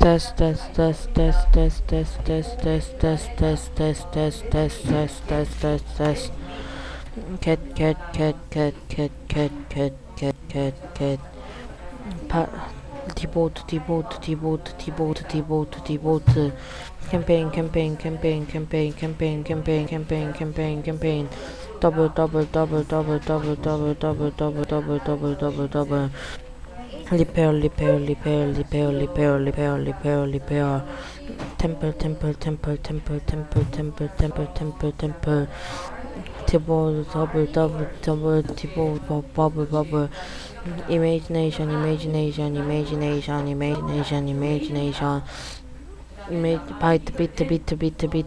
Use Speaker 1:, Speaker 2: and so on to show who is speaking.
Speaker 1: test test test test test test test test test test test test test test test test test. Cat cat cat cat cat cat cat cat cat cat. T-boat T-boat T-boat T-boat T-boat T-boat. Campaign campaign campaign campaign campaign campaign campaign campaign campaign. Double double double double double double double double double double double double. Repair repair repair repair repair repair repair repair. Temple temple temple temple temple temple temple temple temple. Double double double double double bubble bubble. Imagination imagination imagination imagination imagination. Bite bit bit bit bit